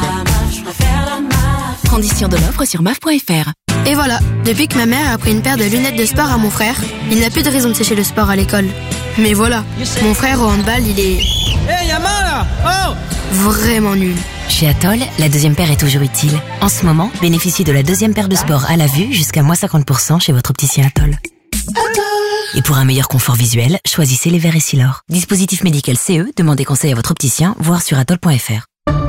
Conditions de l'offre sur M A F point F R.
Et voilà, depuis que ma mère a pris une paire de lunettes de sport à mon frère, il n'a plus de raison de sécher le sport à l'école. Mais voilà, mon frère au handball, il est...
Hé, y'a mal là! Oh!
Vraiment nul.
Chez Atoll, la deuxième paire est toujours utile. En ce moment, bénéficiez de la deuxième paire de sport à la vue jusqu'à moins cinquante pour cent chez votre opticien Atoll. Et pour un meilleur confort visuel, choisissez les verres Essilor. Dispositif médical C E, demandez conseil à votre opticien, voire sur atoll point F R.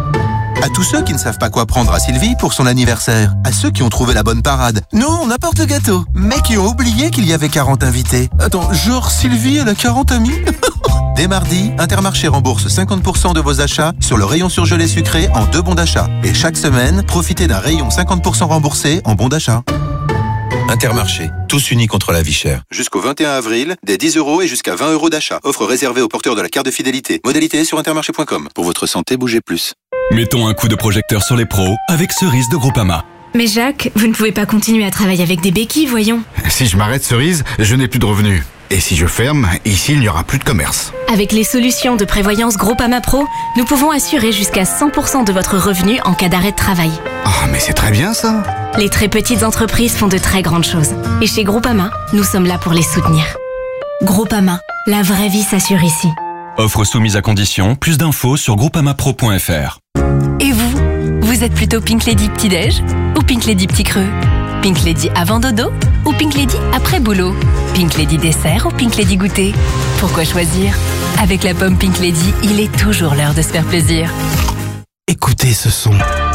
À tous ceux qui ne savent pas quoi prendre à Sylvie pour son anniversaire. À ceux qui ont trouvé la bonne parade. Non, on apporte le gâteau. Mais qui ont oublié qu'il y avait quarante invités. Attends, genre Sylvie, elle a quarante amis? Dès mardi, Intermarché rembourse cinquante pour cent de vos achats sur le rayon surgelé sucré en deux bons d'achat. Et chaque semaine, profitez d'un rayon cinquante pour cent remboursé en bons d'achat.
Intermarché, tous unis contre la vie chère.
Jusqu'au vingt et un avril, des dix euros et jusqu'à vingt euros d'achat. Offre réservée aux porteurs de la carte de fidélité. Modalité sur intermarché point com. Pour votre santé, bougez plus.
Mettons un coup de projecteur sur les pros avec Cerise de Groupama.
Mais Jacques, vous ne pouvez pas continuer à travailler avec des béquilles, voyons.
Si je m'arrête Cerise, je n'ai plus de revenus. Et si je ferme, ici il n'y aura plus de commerce.
Avec les solutions de prévoyance Groupama Pro, nous pouvons assurer jusqu'à cent pour cent de votre revenu en cas d'arrêt de travail.
Ah, mais c'est très bien ça.
Les très petites entreprises font de très grandes choses. Et chez Groupama, nous sommes là pour les soutenir. Groupama, la vraie vie s'assure ici.
Offre soumise à condition, plus d'infos sur groupamapro point F R.
Et vous, vous êtes plutôt Pink Lady petit-déj ou Pink Lady petit creux? Pink Lady avant dodo ou Pink Lady après boulot? Pink Lady dessert ou Pink Lady goûter? Pourquoi choisir? Avec la pomme Pink Lady, il est toujours l'heure de se faire plaisir.
Écoutez ce son.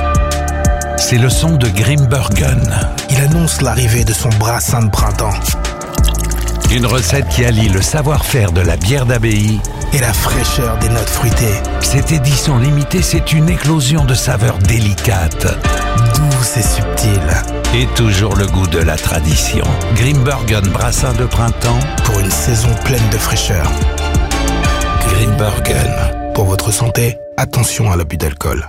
C'est le son de Grimbergen.
Il annonce l'arrivée de son brassin de printemps.
Une recette qui allie le savoir-faire de la bière d'abbaye
et la fraîcheur des notes fruitées.
Cette édition limitée, c'est une éclosion de saveurs délicates,
douces et subtiles.
Et toujours le goût de la tradition. Grimbergen brassin de printemps
pour une saison pleine de fraîcheur.
Grimbergen.
Pour votre santé, attention à l'abus d'alcool.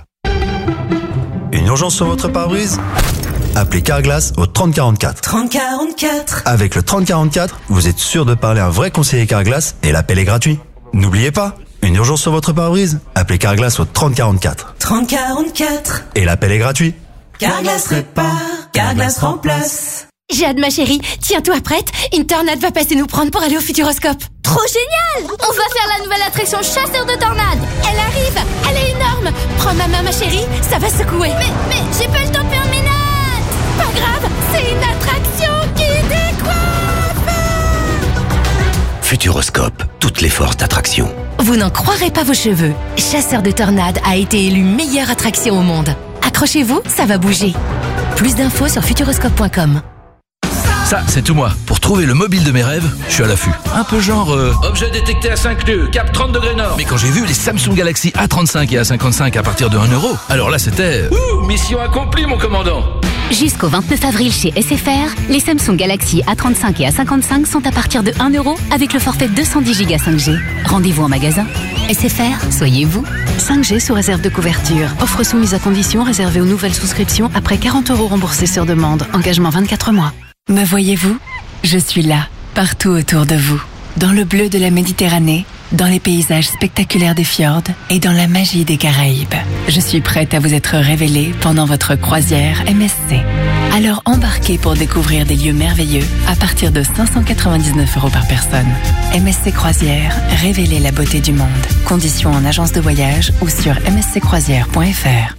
Une urgence sur votre pare-brise? Appelez Carglass au trente quarante-quatre.
trente quarante-quatre.
Avec le trente quarante-quatre, vous êtes sûr de parler à un vrai conseiller Carglass et l'appel est gratuit. N'oubliez pas, une urgence sur votre pare-brise? Appelez Carglass au trente quarante-quatre.
trente quarante-quatre.
Et l'appel est gratuit.
Carglass répare, Carglass remplace.
J'ai hâte ma chérie, tiens-toi prête, une tornade va passer nous prendre pour aller au Futuroscope.
Trop génial! On va faire la nouvelle attraction chasseur de tornades.
Elle arrive, elle est énorme. Prends ma main ma chérie, ça va secouer.
Mais, mais, j'ai pas le temps de faire mes notes.
Pas grave, c'est une attraction qui décoiffe.
Futuroscope, toutes les forces d'attraction.
Vous n'en croirez pas vos cheveux. Chasseur de tornades a été élu meilleure attraction au monde. Accrochez-vous, ça va bouger. Plus d'infos sur futuroscope point com.
Ça, c'est tout moi. Pour trouver le mobile de mes rêves, je suis à l'affût. Un peu genre... Euh...
Objet détecté à cinq nœuds, cap trente degrés nord.
Mais quand j'ai vu les Samsung Galaxy A trente-cinq et A cinquante-cinq à partir de un euro, alors là c'était...
Ouh, mission accomplie mon commandant.
Jusqu'au vingt-neuf avril chez S F R, les Samsung Galaxy A trente-cinq et A cinquante-cinq sont à partir de un euro avec le forfait deux cent dix giga cinq G. Rendez-vous en magasin. S F R, soyez vous.
cinq G sous réserve de couverture. Offre soumise à condition réservée aux nouvelles souscriptions après quarante euros remboursés sur demande. Engagement vingt-quatre mois.
Me voyez-vous? Je suis là, partout autour de vous. Dans le bleu de la Méditerranée, dans les paysages spectaculaires des fjords et dans la magie des Caraïbes. Je suis prête à vous être révélée pendant votre croisière M S C. Alors embarquez pour découvrir des lieux merveilleux à partir de cinq cent quatre-vingt-dix-neuf euros par personne. M S C Croisière, révélez la beauté du monde. Conditions en agence de voyage ou sur m s c croisière point f r.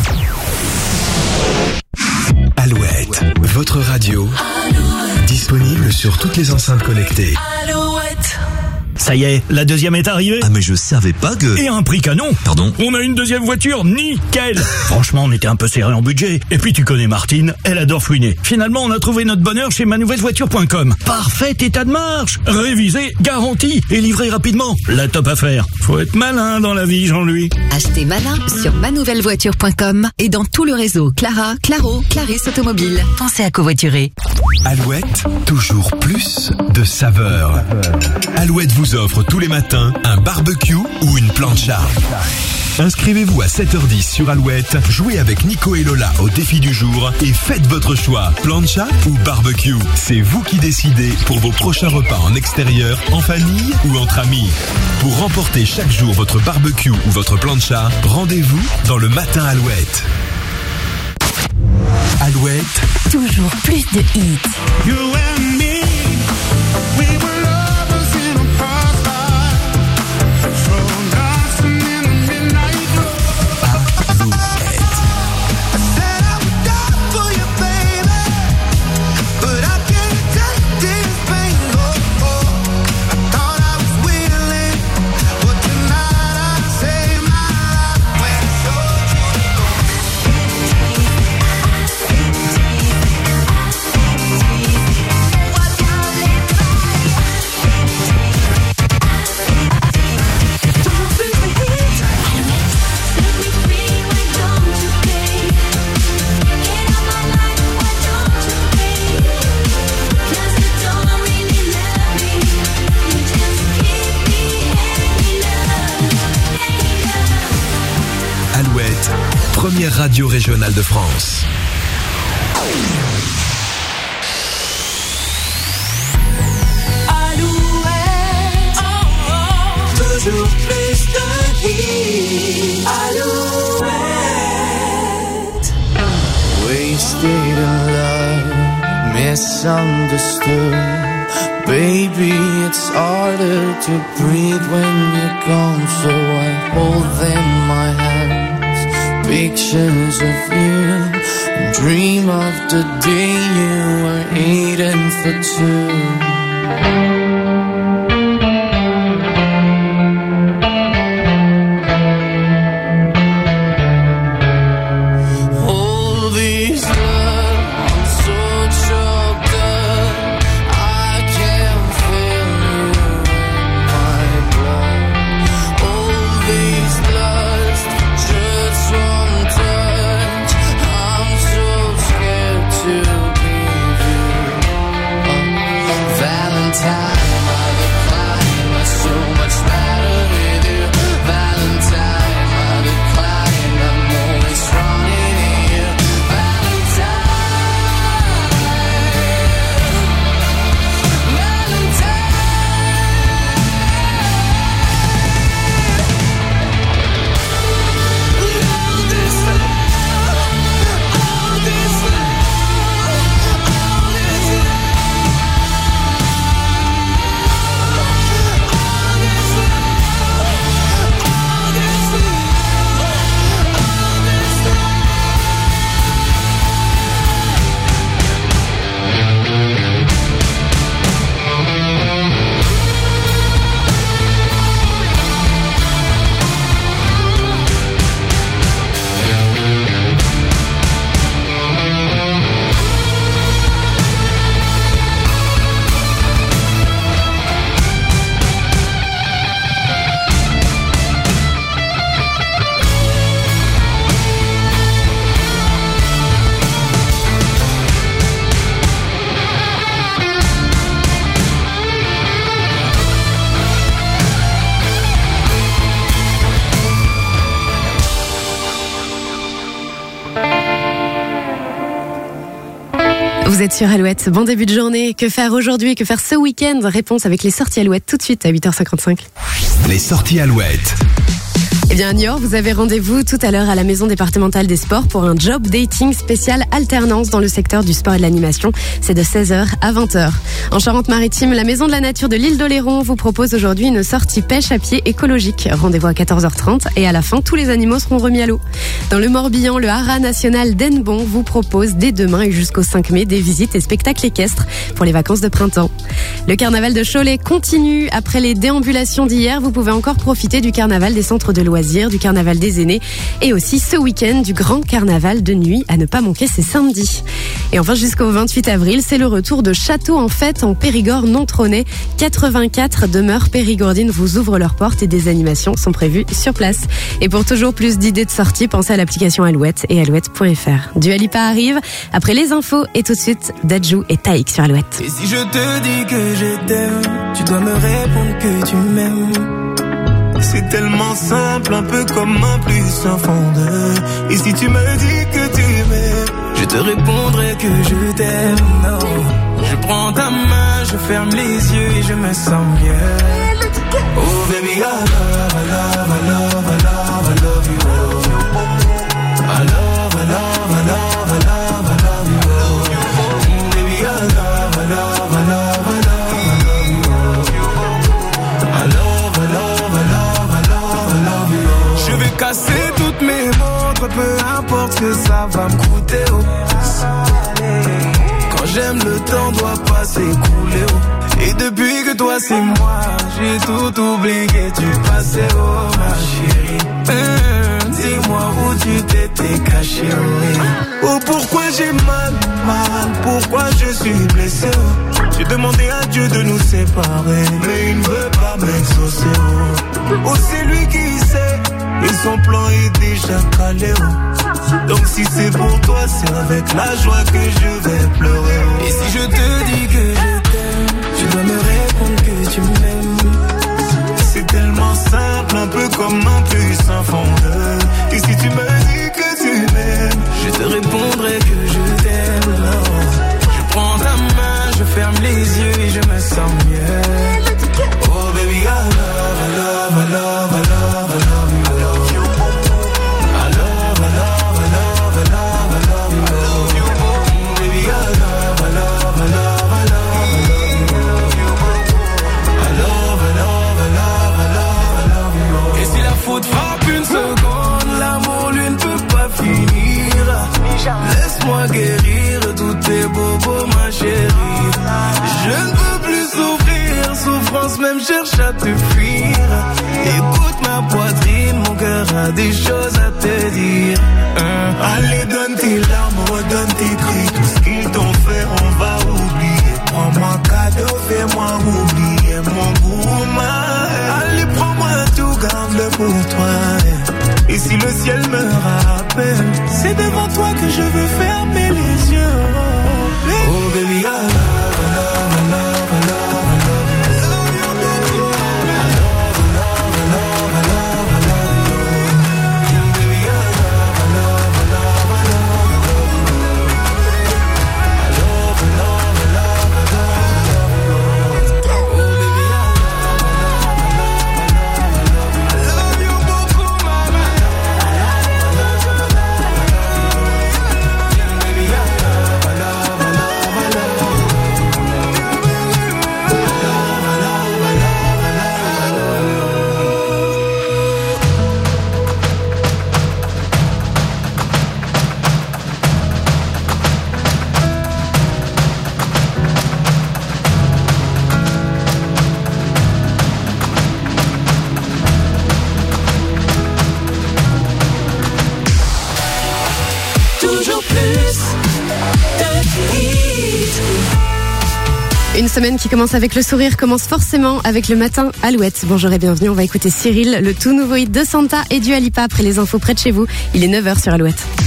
Alouette, votre radio, Alouette. Disponible sur toutes les enceintes connectées.
Alouette.
Ça y est, la deuxième est arrivée.
Ah mais je savais pas que...
Et un prix canon.
Pardon?
On a une deuxième voiture, nickel. Franchement, on était un peu serré en budget. Et puis tu connais Martine, elle adore fouiner. Finalement, on a trouvé notre bonheur chez manouvellevoiture point com. Parfait état de marche, révisé, garanti et livré rapidement. La top affaire. Faut être malin dans la vie, Jean-Louis.
Achetez malin sur manouvellevoiture point com et dans tout le réseau Clara, Claro, Clarisse Automobile. Pensez à covoiturer.
Alouette, toujours plus de saveur. Alouette vous offre offre tous les matins un barbecue ou une plancha. Inscrivez-vous à sept heures dix sur Alouette, jouez avec Nico et Lola au défi du jour et faites votre choix. Plancha ou barbecue, c'est vous qui décidez pour vos prochains repas en extérieur, en famille ou entre amis. Pour remporter chaque jour votre barbecue ou votre plancha, rendez-vous dans le Matin Alouette. Alouette,
toujours plus de hits.
You and me, we were lovers in a past life. So dancing in the midnight glow. I said I would die for you, baby, but I can't take this pain no more. I thought I was willing, but tonight I saved my life when I showed you the door.
Alouette, première radio régionale de France.
Alouette, oh, oh, toujours plus de hits. Alouette.
Wasted in love, misunderstood. Baby, it's harder to breathe when you're gone, so I hold in my hands pictures of you and dream of the day you were eating for two.
Vous êtes sur Alouette, bon début de journée. Que faire aujourd'hui, que faire ce week-end? Réponse avec les sorties Alouette tout de suite à huit heures cinquante-cinq.
Les sorties Alouette.
Eh bien, à Niort, vous avez rendez-vous tout à l'heure à la maison départementale des sports pour un job dating spécial alternance dans le secteur du sport et de l'animation. C'est de seize heures à vingt heures. En Charente-Maritime, la maison de la nature de l'île d'Oléron vous propose aujourd'hui une sortie pêche à pied écologique. Rendez-vous à quatorze heures trente et à la fin, tous les animaux seront remis à l'eau. Dans le Morbihan, le Haras national d'Hennebon vous propose dès demain et jusqu'au cinq mai des visites et spectacles équestres pour les vacances de printemps. Le carnaval de Cholet continue. Après les déambulations d'hier, vous pouvez encore profiter du carnaval des centres de loisirs loisirs, du carnaval des aînés et aussi ce week-end du grand carnaval de nuit à ne pas manquer, c'est samedi. Et enfin jusqu'au vingt-huit avril, c'est le retour de Château en fête en Périgord non trôné. quatre-vingt-quatre demeures périgourdines vous ouvrent leurs portes et des animations sont prévues sur place. Et pour toujours plus d'idées de sortie, pensez à l'application Alouette et alouette point f r. Dua Lipa arrive après les infos et tout de suite Dadju et Taïk sur Alouette.
Et si je te dis que je t'aime, tu dois me répondre que tu m'aimes. C'est tellement simple, un peu comme un plus un fondeur. Et si tu me dis que tu m'aimes, je te répondrai que je t'aime. Non, je prends ta main, je ferme les yeux et je me sens bien. Oh baby, I love, I love, I love, I love, I love you. I love, I love, I love, I love, I love you. Mm, baby, I love, I love, I love, I love, I love you. I love, I love, I love, I love, I love you. Je vais casser toutes mes montres, peu importe ce que ça va me coûter. Oh. Quand j'aime, le temps doit pas s'écouler. Oh. Et depuis que toi c'est moi, j'ai tout oublié, tu passais, oh ma chérie. Hum, dis-moi où tu t'étais caché, oui. Oh pourquoi j'ai mal, mal, pourquoi je suis blessé, oh. J'ai demandé à Dieu de nous séparer, mais il ne veut pas m'exaucer, oh. Oh c'est lui qui sait, et son plan est déjà calé, oh. Donc si c'est pour toi, c'est avec la joie que je vais pleurer, oh. Et si je te dis que je t'aime, tu dois me répondre que tu m'aimes. C'est tellement simple, un peu comme un puissant fondeur. Et si tu me dis que tu m'aimes, je te répondrai que je t'aime. Non. Je prends ta main, je ferme les yeux et je me sens mieux. Oh baby, I love, I love, I love, I love, I love you. I love, I love, I love, I love, I love you. Mm, baby, I love, I love, I love, I love. Et si la faute frappe une seconde, l'amour lui ne peut pas finir. Laisse-moi guérir tous tes bobos, ma chérie. Je ne peux plus souffrir, souffrance même cherche à te fuir. Écoute ma poitrine, mon cœur a des choses à te dire. Hein? Allez, donne tes larmes, redonne tes cris. Tout ce qu'ils t'ont fait, on va oublier. Prends-moi cadeau, fais-moi oublier mon gourmand. Allez, prends-moi tout, garde-le pour toi. Et si le ciel me rappelle, c'est devant toi que je veux fermer les yeux. Oh baby, I love, I love, I love, I love.
Une semaine qui commence avec le sourire commence forcément avec le matin Alouette. Bonjour et bienvenue, on va écouter Cyril, le tout nouveau hit de Santa et Dua Lipa après les infos près de chez vous. Il est neuf heures sur Alouette.